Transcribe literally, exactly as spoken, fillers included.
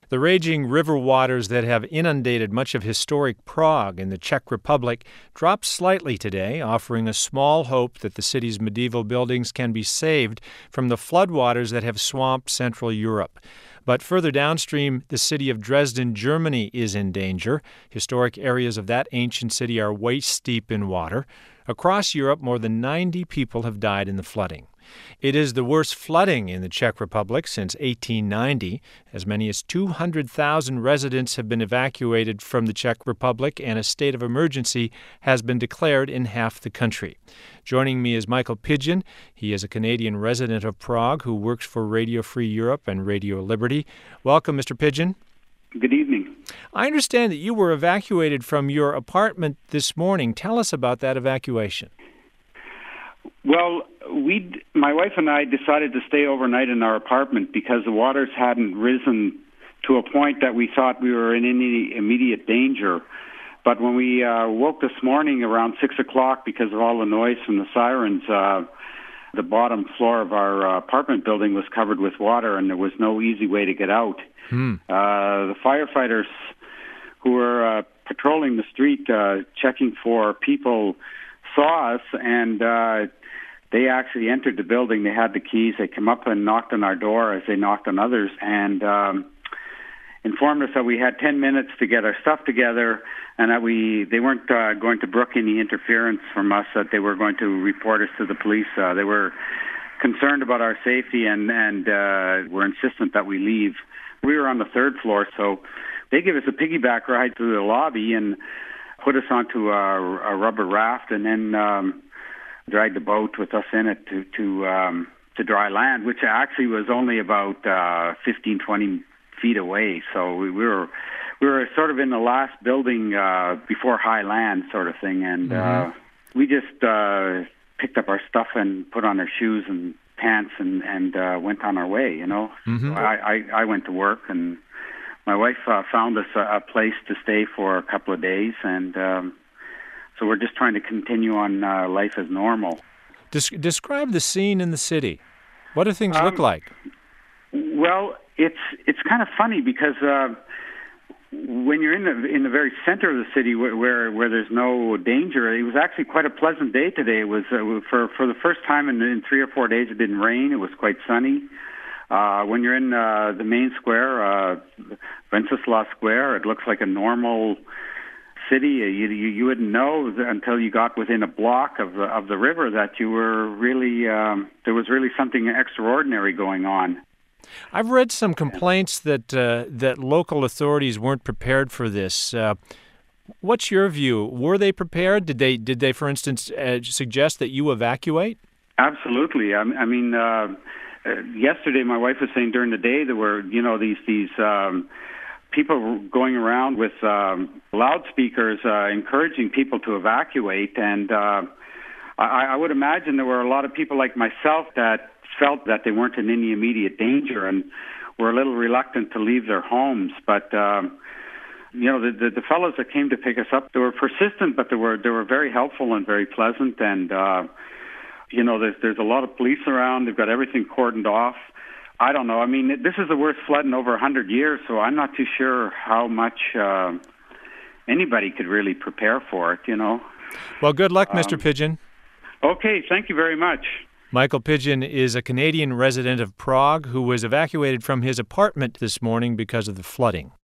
The raging river waters that have inundated much of historic Prague in the Czech Republic dropped slightly today, offering a small hope that the city's medieval buildings can be saved from the floodwaters that have swamped Central Europe. But further downstream, the city of Dresden, Germany, is in danger. Historic areas of that ancient city are waist-deep in water. Across Europe, more than ninety people have died in the flooding. It is the worst flooding in the Czech Republic since eighteen ninety. As many as two hundred thousand residents have been evacuated from the Czech Republic, and a state of emergency has been declared in half the country. Joining me is Michael Pidgeon. He is a Canadian resident of Prague who works for Radio Free Europe and Radio Liberty. Welcome, Mister Pidgeon. Good evening. I understand that you were evacuated from your apartment this morning. Tell us about that evacuation. Well, we, my wife and I decided to stay overnight in our apartment because the waters hadn't risen to a point that we thought we were in any immediate danger. But when we uh, woke this morning around six o'clock because of all the noise from the sirens, uh, the bottom floor of our uh, apartment building was covered with water, and there was no easy way to get out. Hmm. Uh, the firefighters who were uh, patrolling the street, uh, checking for people, saw us, and uh, they actually entered the building. They had the keys. They came up and knocked on our door as they knocked on others, and um, informed us that we had ten minutes to get our stuff together, and that we they weren't uh, going to brook any interference from us, that they were going to report us to the police. Uh, they were concerned about our safety and, and uh, were insistent that we leave. We were on the third floor, so they gave us a piggyback ride through the lobby and put us onto a, a rubber raft, and then um, dragged the boat with us in it to to, um, to dry land, which actually was only about uh, fifteen, twenty feet away. So we, we were we were sort of in the last building uh, before high land, sort of thing, and mm-hmm. uh, we just uh, picked up our stuff and put on our shoes and pants and and uh, went on our way. You know, mm-hmm. so I, I I went to work, and my wife uh, found us a, a place to stay for a couple of days, and um, so we're just trying to continue on uh, life as normal. Des- describe the scene in the city. What do things um, look like? Well, it's it's kind of funny because uh, when you're in the in the very center of the city where, where where there's no danger, it was actually quite a pleasant day today. It was uh, for for the first time in, in three or four days. It didn't rain. It was quite sunny. Uh, when you're in uh, the main square, uh, Wenceslas Square, it looks like a normal city. You, you you wouldn't know until you got within a block of the of the river that you were really um, there was really something extraordinary going on. I've read some complaints that uh, that local authorities weren't prepared for this. Uh, what's your view? Were they prepared? Did they did they, for instance, uh, suggest that you evacuate? Absolutely. I, I mean. Uh, Uh, yesterday, my wife was saying during the day there were, you know, these these um, people going around with um, loudspeakers uh, encouraging people to evacuate, and uh, I, I would imagine there were a lot of people like myself that felt that they weren't in any immediate danger and were a little reluctant to leave their homes. But um, you know, the, the the fellows that came to pick us up, they were persistent, but they were they were very helpful and very pleasant, and. Uh, You know, there's there's a lot of police around. They've got everything cordoned off. I don't know. I mean, this is the worst flood in over one hundred years, so I'm not too sure how much uh, anybody could really prepare for it, you know. Well, good luck, um, Mister Pidgeon. Okay, thank you very much. Michael Pidgeon is a Canadian resident of Prague who was evacuated from his apartment this morning because of the flooding.